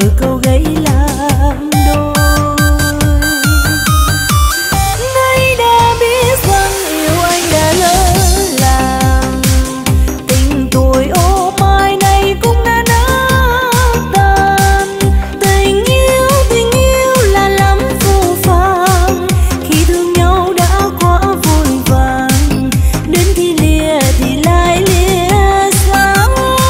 câu gấy làm đôi. Nay đã biết rằng yêu anh đã lỡ làng, tình tuổi ô mai này cũng đã nát tan. Tình yêu là lắm phũ phàng, khi thương nhau đã quá vội vàng, đến khi lìa thì lại lìa xa.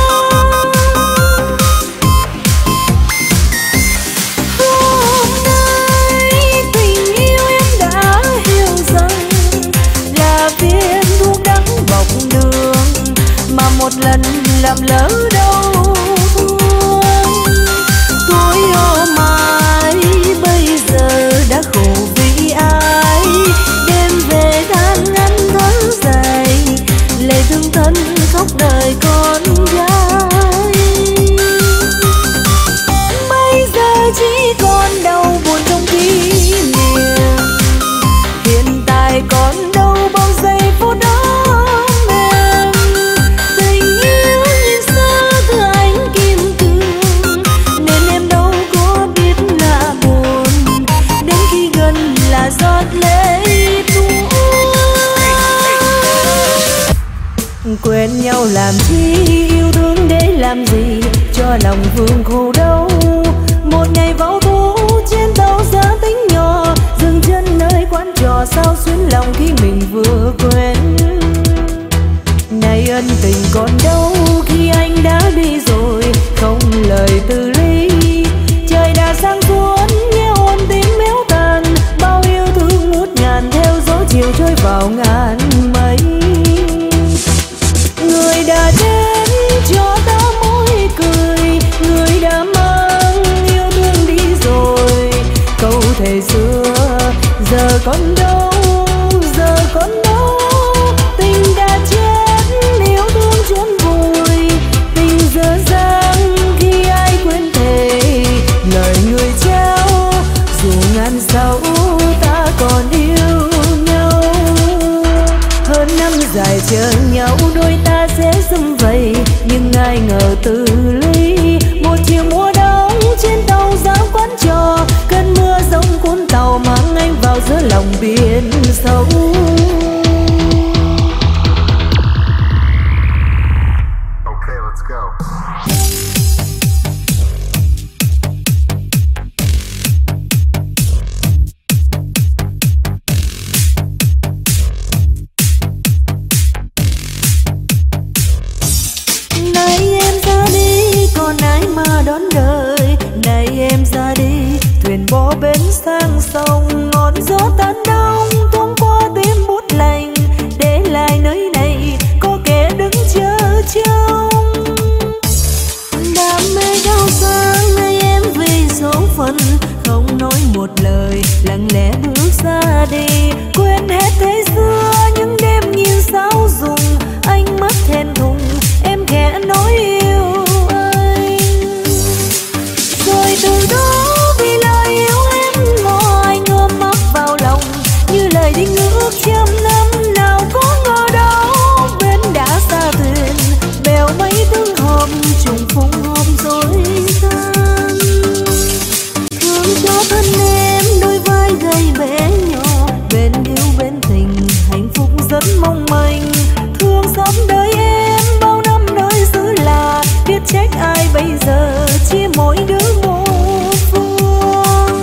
Hôm nay tình yêu em đã hiểu rằng là viên thuốc đắng bọc đường, mà một lần làm lỡ đau thương. Tuổi ô mai bây giờ đã khổ vì ai, đêm về than ngắn thở dài, lệ thương thân khóc đời con gái. Bây giờ chỉ còn đau buồn trong kỷ niệm, hiện tại còn đâu bao giây phút ấm êm. Tình yêu nhìn xa từ ánh kim cương, nên em đâu có biết là buồn, đến khi gần là giọt lệ tuôn. Quen nhau làm chi, yêu thương để làm gì, cho lòng vương khổ đau. Một ngày vào thu trên tàu giá tính nhỏ, dừng chân nơi quán trò sao xuyến lòng khi mình vừa quen. Này ân tình còn đâu khi anh đã đi rồi, không lời từ ly. Trời đã sáng suốt nghe hồn tim méo tàn, bao yêu thương ngút ngàn theo gió chiều trôi vào ngàn mây. Người đã đến cho ta môi cười, người đã mang yêu thương đi rồi. Câu thề xưa giờ còn đâu, giờ còn đâu. Tình đã chết, yêu thương chốn vùi, tình dở dang khi ai quên thề. Lời người trao dù ngàn dặu ta còn yêu nhau. Hơn năm dài chờ nhau đôi ta sẽ sum vầy, nhưng ai ngờ từ ly. Một chiều mùa đông trên tàu giá quán trò, cơn mưa giông cuốn tàu mang anh vào giữa lòng biển sâu. Okay, let's go. Nay em ra đi còn ai mà đón đời, nay em ra đi thuyền bỏ bến sang sông. Ngọn gió tan đông thoáng qua tim bút lạnh, để lại nơi này có kẻ đứng chờ trông. Đam mê cao sang nay em vì số phận, không nói một lời lặng lẽ bước ra đi. Quên hết thế xưa những đêm nhìn sao dùng, anh mắt thẹn thùng em khẽ nói yêu anh. Rồi từ đó vì lời yêu em ngỏ anh ôm ấp vào lòng, như lời đinh ước trăm năm nào có ngờ đâu. Bên đã xa thuyền bèo mấy tương hòm, trùng phùng hôm rồi tan. Thương cho thân em đôi vai gầy bé nhỏ, bên yêu bên tình hạnh phúc rất mong manh. Thương sống đời em bao năm nơi xứ lạ, biết trách ai bây giờ chia mỗi đứa một phương.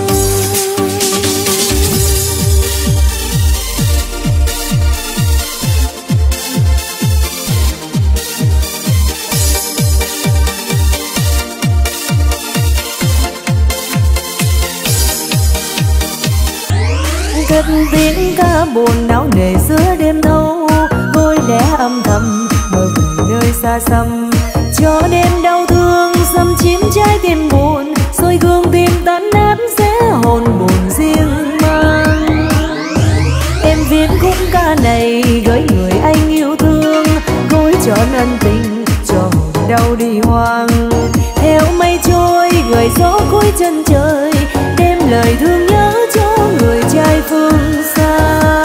Cất tiếng ca buồn não nề giữa đêm thâu, gối đẻ âm thầm mơ về nơi xa xăm. Cho đêm đau thương xâm chiếm trái tim buồn, rồi gương tim tan nát sẽ hồn buồn riêng mang. Em viết khúc ca này gửi người anh yêu thương, gối trọn ân tình cho hồn đau đi hoang. Theo mây trôi gửi gió cuối chân trời, đem lời thương nhớ cho người trai phương xa.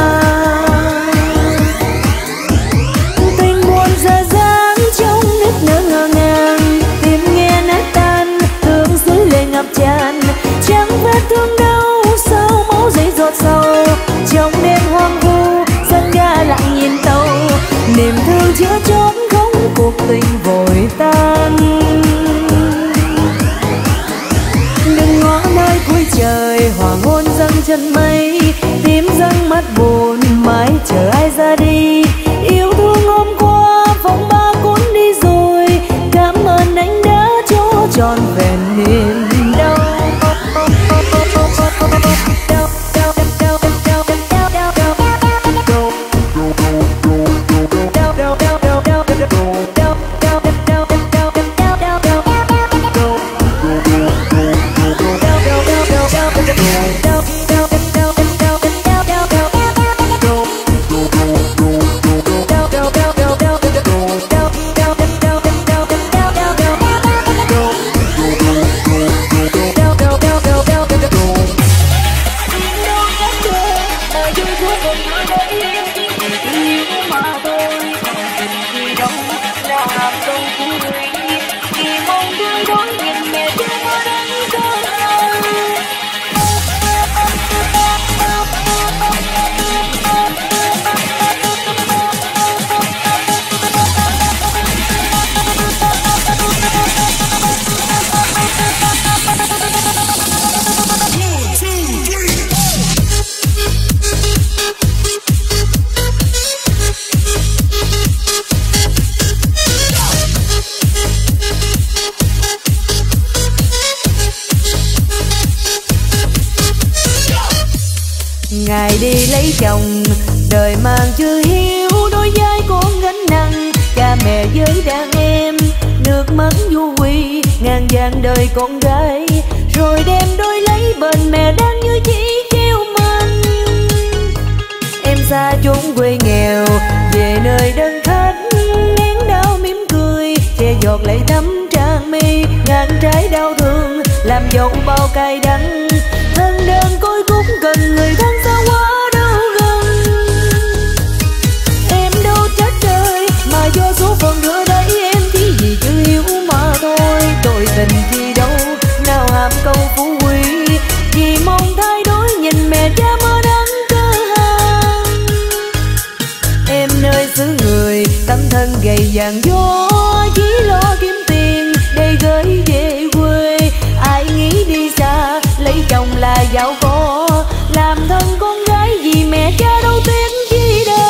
Tình buồn giờ dang trong nếp nở ngỡ ngàng, tim nghe nát tan, thương suối lệ ngập trời hoàng hôn dâng chân mây, tím dâng mắt buồn mãi chờ ai ra đi. Yêu thương hôm qua phong ba cuốn đi rồi, cảm ơn anh đã cho trọn vẹn niềm đau. Ngài đi lấy chồng, đời mang chưa hiếu, đôi vai con gánh nặng, cha mẹ với đàn em, nước mắt du quỳ ngàn vàng đời con gái, rồi đem đôi lấy bên mẹ đang như chỉ treo mình. Em xa chốn quê nghèo, về nơi đơn khách, nén đau mỉm cười, che giọt lệ thấm tràn mi, ngàn trái đau thương làm dẫu bao cay đắng. Thân đơn côi cút cần người thân xa quá đâu gần. Em đâu trách trời mà do số phận đưa đẩy em, chỉ vì chưa hiểu mà thôi. Tội tình chi đâu nào ham câu phú quý, vì mong thay đổi nhìn mẹ cha mơ đắng cơ hàng. Em nơi xứ người tấm thân gầy vàng gió, chỉ lo kiếm tiền để gửi về quê. Ai nghĩ đi xa lấy chồng là giàu có, làm thân con gái vì mẹ cha đâu tiếc chi đời.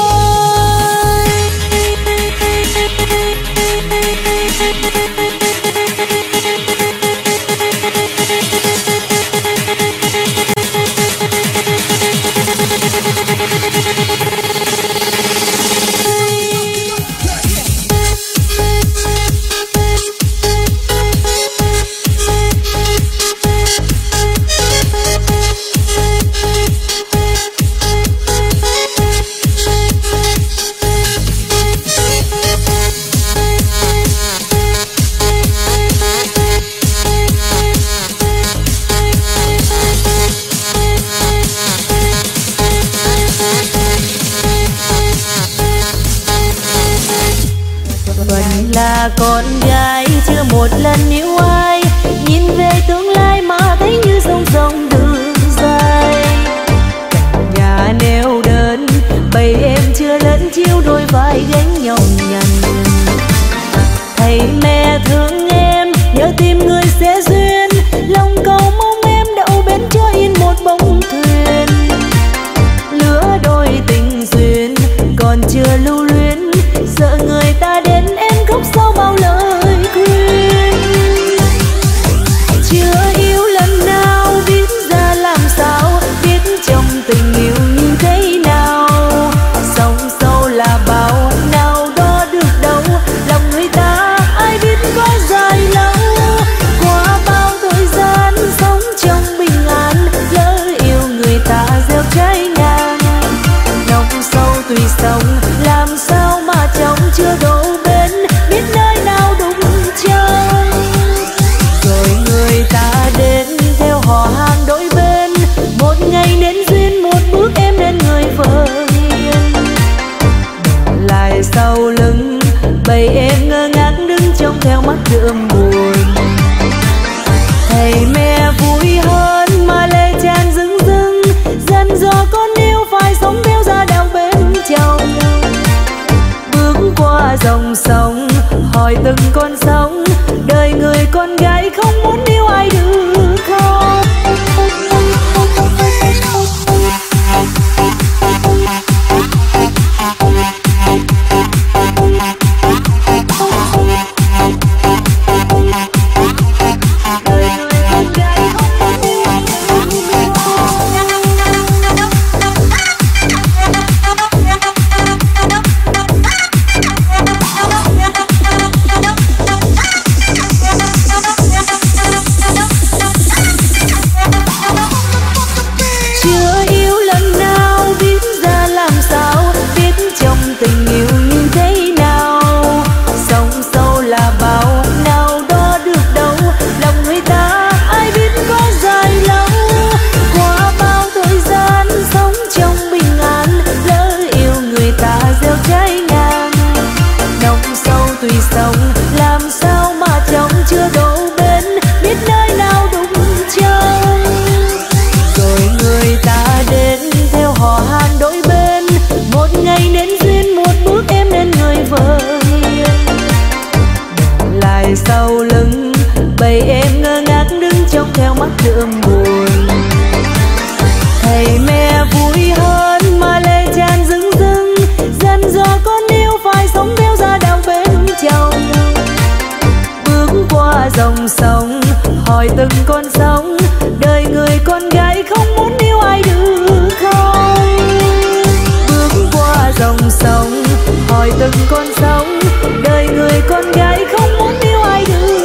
Là con gái chưa một lần yêu ai, nhìn về tương lai mà thấy như sông sông đường dài. Nhà neo đơn bầy em chưa lớn chiếu đôi vai gánh nhọc nhằn. Thầy mẹ thương em nhớ tìm người sẽ duyên, lòng cầu mong em đậu bên cho yên một bóng thuyền. Lứa đôi tình duyên còn chưa lưu luyến, sợ người ta đến em khóc sau bao lời khuyên. Chưa yêu lần nào biết ra làm sao, biết trong tình yêu như thế nào. Sông sâu là bao nào đo được đâu, lòng người ta ai biết có dài lâu. Qua bao thời gian sống trong bình an, lỡ yêu người ta gieo trái ngang. Nông sâu tùy sông làm sao mà chồng chưa đổ bên, biết nơi nào đúng chăng. Rồi người ta đến theo họ hàng đôi bên, một ngày đến duyên một bước em đến người vợ hiền. Lại sau lưng bầy em ngơ ngác đứng trông theo mắt đượm buồn. Thầy mẹ vui hơn mà lệ tràn rưng rưng, dần dò con yêu phải sống theo gia đạo bên chồng. Bước qua dòng sông hỏi từng con sóng, đời người con gái không muốn yêu ai được không. sương buồn. Thầy mẹ vui hơn mà lệ tràn rưng rưng, dần dò con yêu phải sống theo gia đạo bên chồng. Bước qua dòng sông hỏi từng con sóng, đời người con gái không muốn yêu ai được không? Bước qua dòng sông hỏi từng con sóng, đời người con gái không muốn yêu ai được